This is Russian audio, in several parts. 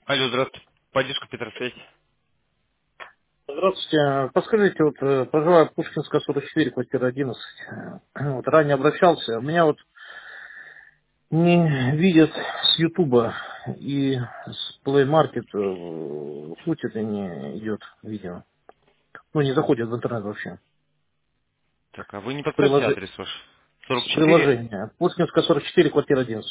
Алло, здравствуйте. Поддержка Петросвязь. Здравствуйте. Подскажите, вот проживаю Пушкинская, 44, квартира 11. Вот ранее обращался. Меня вот не видят с Ютуба и с Play Market, суть это не идет видео. Ну, не заходит в интернет вообще. Так, а вы не С, подскажете адрес ваш? с 44. приложения. Пушкинская, 44, квартира 11.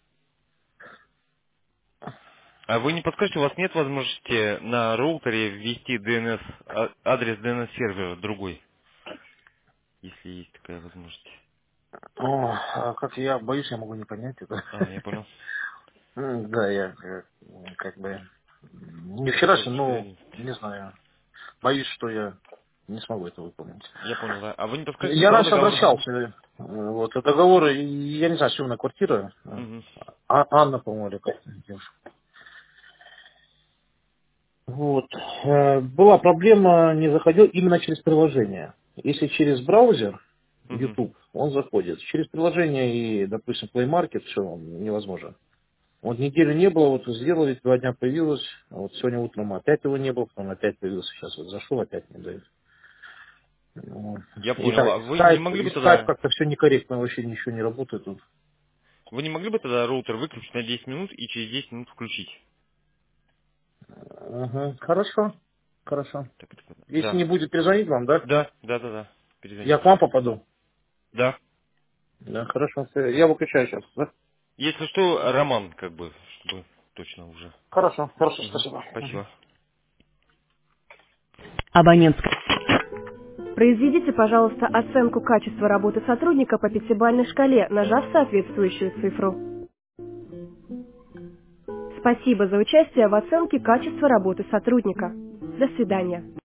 А вы не подскажете, у вас нет возможности на роутере ввести DNS, адрес DNS сервера другой, если есть такая возможность? О, а как я боюсь, я могу не понять это. А, я понял. Да, я как бы не вчерашний, но 44. не знаю. Боюсь, что я не смогу это выполнить. Я понял, да. А вы не подскажете, Я когда раньше договор был? обращался, вот, договоры, я не знаю, съемная квартира, Мгм. Анна, по-моему, или как девушка. Вот, была проблема, не заходил именно через приложение. Если через браузер, Мгм. YouTube, он заходит. Через приложение и, допустим, Play Market, все, невозможно. Вот неделю не было, вот сделали, 2 дня появилось, а вот сегодня утром опять его не было, потом опять появился, сейчас вот зашел, опять не дает. Вот. Я И понял. так, А вы не могли и бы скайп тогда, как-то все некорректно, вообще ничего не работает тут. роутер выключить на 10 минут и через 10 минут включить? Ага, хорошо, хорошо. Так, так, Если да. не будет перезвонить вам, да? Да, да, да, да. Я Перезвоните, к вам пожалуйста. попаду. Да. Да, хорошо. Я выключаю сейчас, да? Если что, Роман, как бы, чтобы точно уже. Хорошо, хорошо, Мгм. спасибо. Спасибо. Абонентская. Произведите, пожалуйста, оценку качества работы сотрудника по пятибалльной шкале, нажав соответствующую цифру. Спасибо за участие в оценке качества работы сотрудника. До свидания.